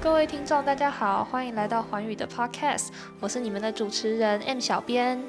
各位听众大家好，欢迎来到环宇的 Podcast， 我是你们的主持人 M 小编。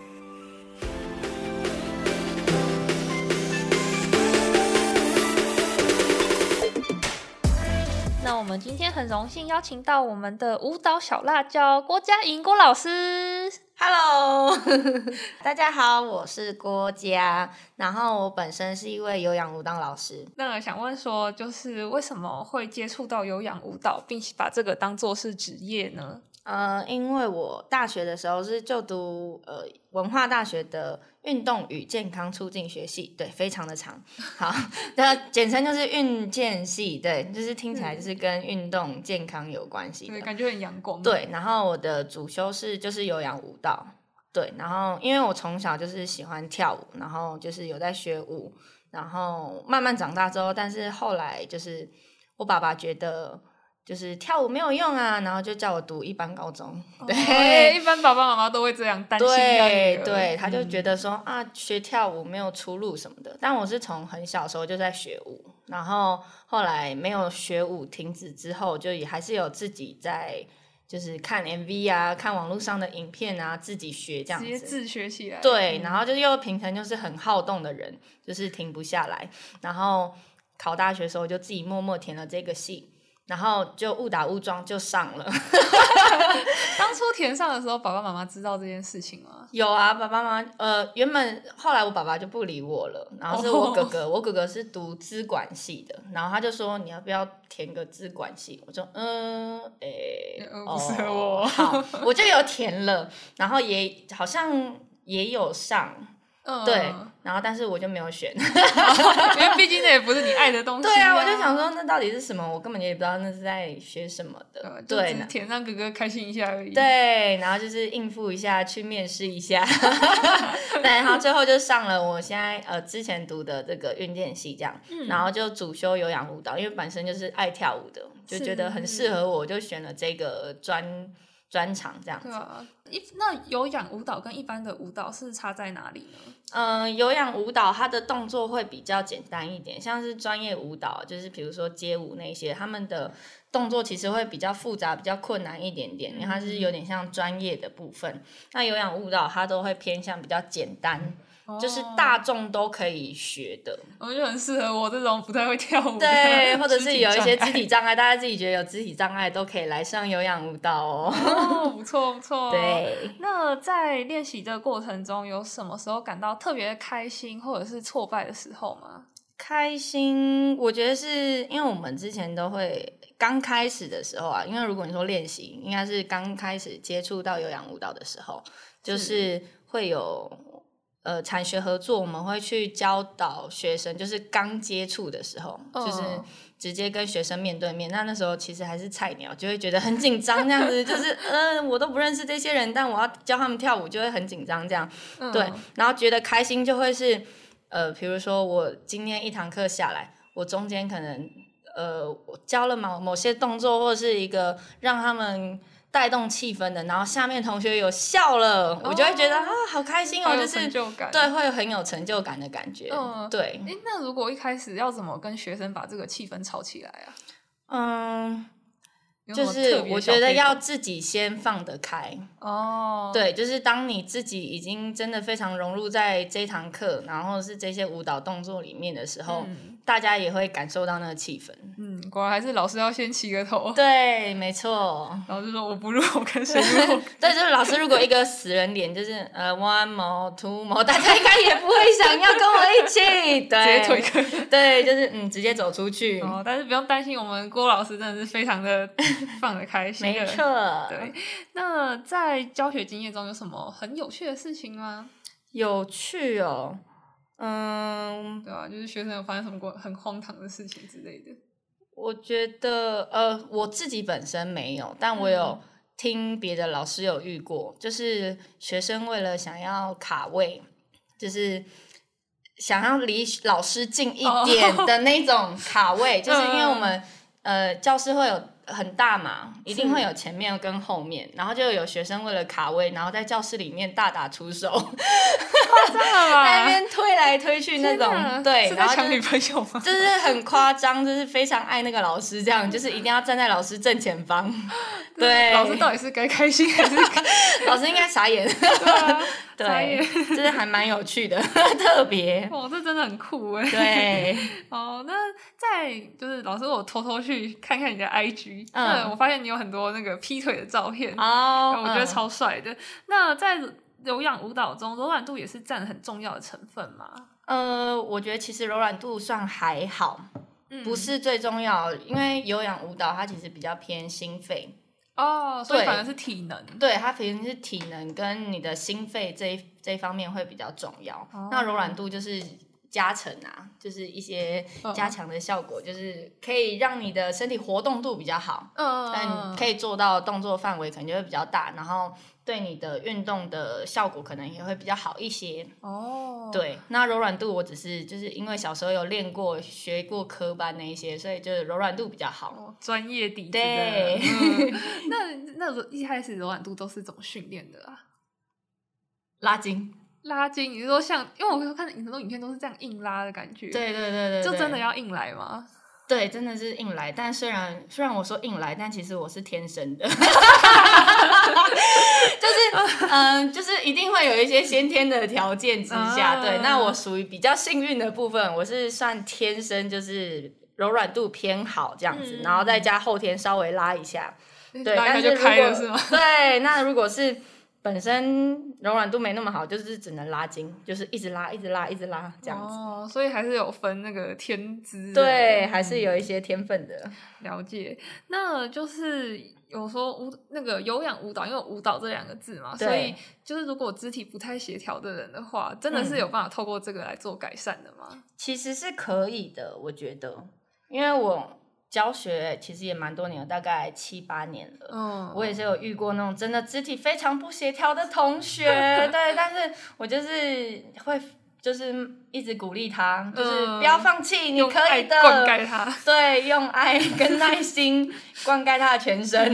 那我们今天很荣幸邀请到我们的舞蹈小辣椒郭佳莹郭老师。 Hello， 大家好，我是郭佳，然后我本身是一位有氧舞蹈老师。 那想问说，就是为什么会接触到有氧舞蹈，并且把这个当作是职业呢？ 因为我大学的时候是就读文化大学的运动与健康促进学系，对，非常的长，好，简称就是运健系，对，就是听起来就是跟运动健康有关系的， 对，感觉很阳光。 对，然后我的主修就是有氧舞蹈，对，然后因为我从小就是喜欢跳舞，然后就是有在学舞，然后慢慢长大之后，但是后来就是我爸爸觉得就是跳舞没有用啊，然后就叫我读一般高中。对， 一般爸爸妈妈都会这样担心。 对，他就觉得说啊，学跳舞没有出路什么的。但我是从很小的时候就在学舞，然后后来没有学舞停止之后，就也还是有自己在就是看 MV 啊，看网络上的影片啊，自己学这样子， 直接自学起来。 对，然后就又平常就是很好动的人，就是停不下来。然后考大学的时候就自己默默填了这个系。然后就误打误撞就上了。 当初填上的时候，爸爸妈妈知道这件事情吗？ 有啊，爸爸妈妈原本后来我爸爸就不理我了，然后是我哥哥，我哥哥是读资管系的，然后他就说你要不要填个资管系？我说不适合我。 好，我就有填了，然后好像也有上。对，然后但是我就没有选， 因为毕竟那也不是你爱的东西。 对啊，我就想说那到底是什么，我根本也不知道那是在学什么的。对， 就只填让哥哥开心一下而已。 对，然后就是应付一下，去面试一下，对，然后最后就上了我现在之前读的这个运健系这样，然后就主修有氧舞蹈，因为本身就是爱跳舞的，就觉得很适合我，就选了这个专长这样子。 那有氧舞蹈跟一般的舞蹈是差在哪里呢？ 有氧舞蹈它的动作会比较简单一点，像是专业舞蹈，就是比如说街舞那些，他们的动作其实会比较复杂，比较困难一点点，因为它是有点像专业的部分。那有氧舞蹈它都会偏向比较简单。就是大众都可以学的， 我就很适合我这种不太会跳舞的， 对，或者是有一些肢体障碍，大家自己觉得有肢体障碍都可以来上有氧舞蹈哦。 不错不错。 对， 那在练习的过程中，有什么时候感到特别开心或者是挫败的时候吗？ 开心，我觉得是因为我们之前都会刚开始的时候啊，因为如果你说练习，应该是刚开始接触到有氧舞蹈的时候，就是会有。产学合作，我们会去教导学生，就是刚接触的时候，就是直接跟学生面对面。那时候其实还是菜鸟，就会觉得很紧张，这样子就是我都不认识这些人，但我要教他们跳舞，就会很紧张这样。对，然后觉得开心就会是比如说我今天一堂课下来，我中间可能我教了某些动作，或者是一个让他们带动气氛的，然后下面同学有笑了，我就会觉得好开心哦，就是成就感， 对，会很有成就感的感觉。对。 那如果一开始要怎么跟学生把这个气氛炒起来啊？ 就是我觉得要自己先放得开对，就是当你自己已经真的非常融入在这堂课，然后是这些舞蹈动作里面的时候，大家也会感受到那个气氛。 果然还是老师要先起个头。 对，没错。 然后就说我不入，我跟谁入？ 对，就是老师如果一个死人脸，就是one more two more， 大家应该也不会想要跟我一起，对， 直接退课。 对，就是直接走出去。 但是不用担心，我们郭老师真的是非常的放得开心。 没错。 对，那在教学经验中有什么很有趣的事情吗？ 有趣哦。 对啊，就是学生有发生什么很荒唐的事情之类的。 我觉得我自己本身没有，但我有听别的老师有遇过，就是学生为了想要卡位，就是想要离老师近一点的那种卡位，就是因为我们教室会有很大嘛，一定会有前面跟后面，然后就有学生为了卡位，然后在教室里面大打出手， 夸张了吧？ 在那边推来推去那种，对， 是然后在抢女朋友吗？ 就是很夸张，就是非常爱那个老师，这样就是一定要站在老师正前方。对， 老师到底是该开心还是老师应该傻眼？ 对啊，傻对， 眼。 就是还蛮有趣的，特别。 哦，这真的很酷哎。 对， 哦，那就是老师，我偷偷去看看你的 IG，我发现你有很多那个劈腿的照片，我觉得超帅的。那在有氧舞蹈中，柔软度也是占很重要的成分吗？ 我觉得其实柔软度算还好，不是最重要，因为有氧舞蹈它其实比较偏心肺。 哦，所以反而是体能。 对，它反而是体能跟你的心肺这一方面会比较重要。那柔软度就是加成啊，就是一些加强的效果，就是可以让你的身体活动度比较好，但可以做到动作范围可能就会比较大，然后对你的运动的效果可能也会比较好一些。哦，对，那柔软度我只是就是因为小时候有练过、学过科班那一些，所以就是柔软度比较好。 专业底子的。 对， 那一开始柔软度都是怎么训练的啊？ 拉筋。 拉筋，你是说像，因为我看很多影片都是这样硬拉的感觉， 对， 就真的要硬来吗？ 对，真的是硬来，但虽然我说硬来，但其实我是天生的，就是一定会有一些先天的条件之下，对，那我属于比较幸运的部分，我是算天生就是柔软度偏好这样子，然后再加后天稍微拉一下，对，但是就开了是吗？ 对，那如果是本身柔软度没那么好，就是只能拉筋，就是一直拉这样子。 哦，所以还是有分那个天资。 对，还是有一些天分的。 了解。那就是有说那个有氧舞蹈，因为舞蹈这2个字嘛，所以就是如果肢体不太协调的人的话，真的是有办法透过这个来做改善的吗？ 其实是可以的，我觉得，因为我教学其实也蛮多年了，大概7、8年了。我也是有遇过那种真的肢体非常不协调的同学，对，但是我就是会就是一直鼓励他，就是不要放弃，你可以的， 灌溉他， 对，用爱跟耐心灌溉他的全身。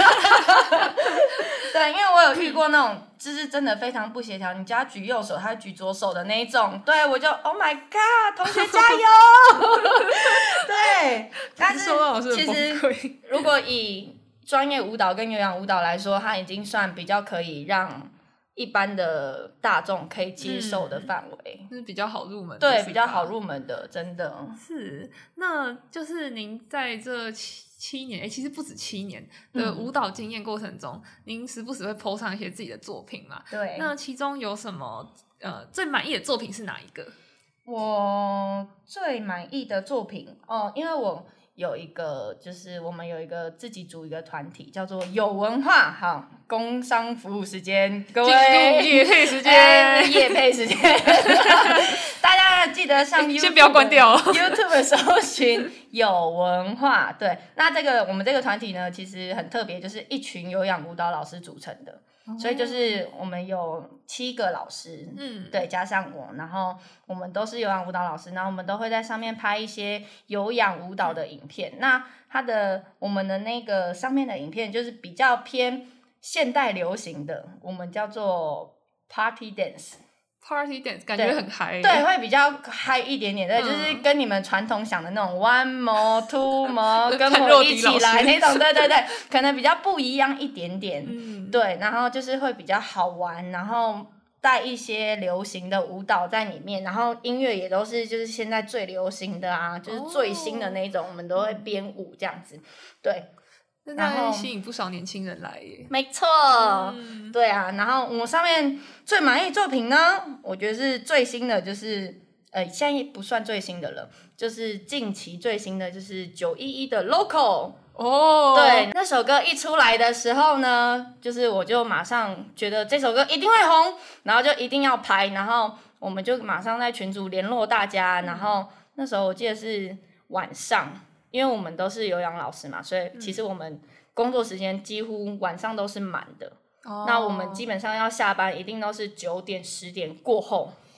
对，因为我有遇过那种就是真的非常不协调，你叫他举右手，他举左手的那一种，对，我就 Oh my God， 同学加油！对，但是其实如果以专业舞蹈跟有氧舞蹈来说，它已经算比较可以让一般的大众可以接受的范围， 就是比较好入门的， 对，比较好入门的，真的是。那就是您在这7年，其实不止7年的舞蹈经验过程中，您时不时会 po 上一些自己的作品嘛？ 对。 那其中有什么最满意的作品是哪一个？ 我最满意的作品因为我有一个，就是我们有一个自己组一个团体，叫做有文化。好，工商服务时间，各位业配时间， 业配时间，大家记得上 YouTube， 先不要关掉 YouTube 搜寻有文化。对，那我们这个团体呢，其实很特别，就是一群有氧舞蹈老师组成的。所以就是我们有7个老师，对，加上我，然后我们都是有氧舞蹈老师，然后我们都会在上面拍一些有氧舞蹈的影片。那我们的那个上面的影片就是比较偏现代流行的，我们叫做 Party Dance。Party Dance 感觉很嗨， 对，会比较嗨一点点，对，就是跟你们传统想的那种 one more two more 跟我一起来那种，对，可能比较不一样一点点，对，然后就是会比较好玩，然后带一些流行的舞蹈在里面，然后音乐也都是就是现在最流行的啊，就是最新的那种，我们都会编舞这样子，对。 然后吸引不少年轻人来耶， 没错，对啊。然后我上面最满意作品呢，我觉得是最新的，就是现在不算最新的了，就是近期最新的就是911的 Local。对，那首歌一出来的时候呢，就是我就马上觉得这首歌一定会红，然后就一定要拍，然后我们就马上在群组联络大家，然后那时候我记得是晚上。因为我们都是有氧老师嘛，所以其实我们工作时间几乎晚上都是满的。那我们基本上要下班一定都是9点10点过后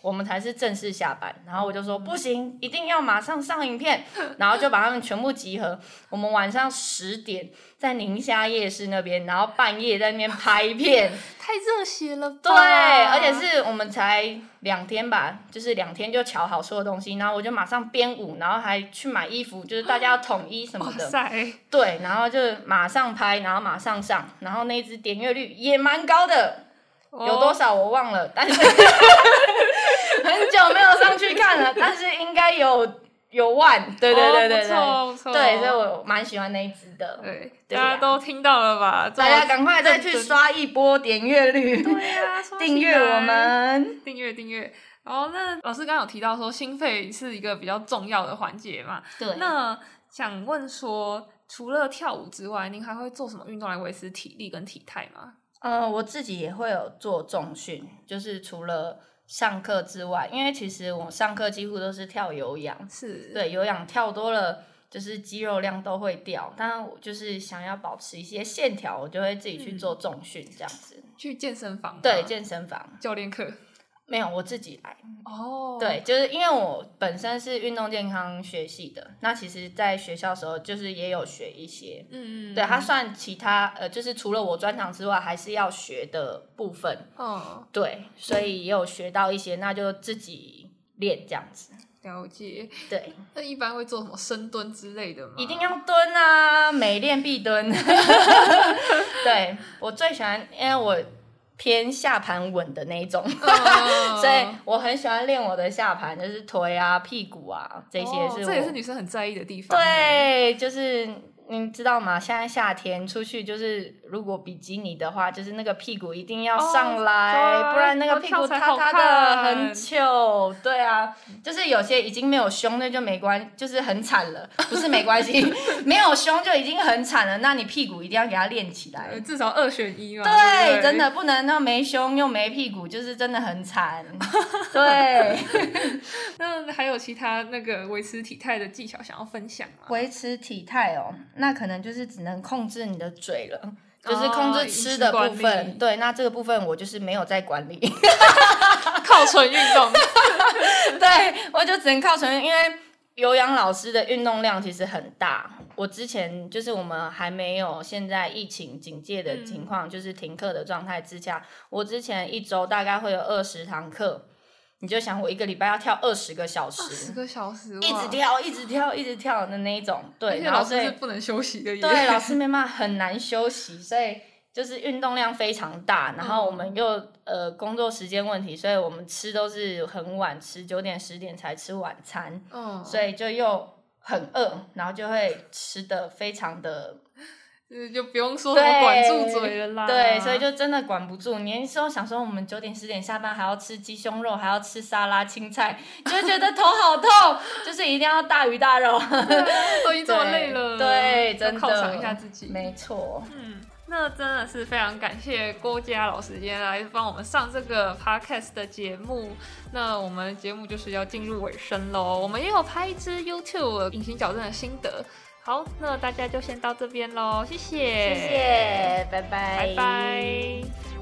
我们才是正式下班。然后我就说不行，一定要马上上影片，然后就把他们全部集合。我们晚上10点在宁夏夜市那边，然后半夜在那边拍片， 太热血了吧？ 对，而且是我们才2天吧，就是2天就瞧好所有东西，然后我就马上编舞，然后还去买衣服，就是大家要统一什么的。 哇塞！ 对，然后就马上拍，然后马上上，然后那一支点阅率也蛮高的。有多少我忘了，但是很久没有上去看了，但是应该有万，对， 不错不错， 对，所以我蛮喜欢那一支的。 对，大家都听到了吧？ 大家赶快再去刷一波点阅率， 对啊， 订阅我们， 订阅。那老师刚刚有提到说心肺是一个比较重要的环节嘛？ 对。 那想问说，除了跳舞之外，您还会做什么运动来维持体力跟体态吗？ 我自己也会有做重训，就是除了上课之外，因为其实我上课几乎都是跳有氧， 是对，有氧跳多了，就是肌肉量都会掉。但我就是想要保持一些线条，我就会自己去做重训，这样子。 去健身房吗？ 对，健身房教练课。 没有，我自己来。 哦， 对，就是因为我本身是运动健康学系的，那其实在学校的时候就是也有学一些，对，它算其他就是除了我专长之外，还是要学的部分。对，所以也有学到一些，那就自己练这样子。 了解。 对， 那一般会做什么深蹲之类的吗？ 一定要蹲啊，每练必蹲。对，我最喜欢，因为我偏下盘稳的那一种，所以我很喜欢练我的下盘，就是腿啊、屁股啊这些是我。 这也是女生很在意的地方。 对，就是你知道吗？现在夏天出去，就是如果比基尼的话，就是那个屁股一定要上来，不然那个屁股塌塌的很糗。对啊，就是有些已经没有胸，那就没关，就是很惨了。不是没关系，没有胸就已经很惨了，那你屁股一定要给它练起来， 至少2选1嘛。 对，真的不能那没胸又没屁股，就是真的很惨。对。 那还有其他那个维持体态的技巧想要分享吗？ 维持体态哦，那可能就是只能控制你的嘴了，就是控制吃的部分。对，那这个部分我就是没有在管理， 靠纯运动。 对，我就只能靠纯，因为有氧老师的运动量其实很大。我之前就是我们还没有现在疫情警戒的情况，就是停课的状态之下，我之前1周大概会有20堂课。你就想我1个礼拜要跳20个小时 ，20个小时， 一直跳的那一种，对， 而且老师是不能休息的， 对，老师没办法，很难休息，所以就是运动量非常大，然后我们又工作时间问题，所以我们吃都是很晚吃，9点10点才吃晚餐，所以就又很饿，然后就会吃的非常的。 就不用说什么管住嘴了啦， 对，所以就真的管不住。你那时候想说我们9点10点下班还要吃鸡胸肉，还要吃沙拉青菜，就觉得头好痛，就是一定要大鱼大肉。 都已经这么累了， 对，真的犒赏一下自己， 没错。 那真的是非常感谢郭嘉老师今天来帮我们上这个 podcast 的节目。那我们节目就是要进入尾声咯，我们也有拍一支 YouTube 隐形矫正的心得。好，那大家就先到这边咯，谢谢， 谢谢，拜拜， 拜拜。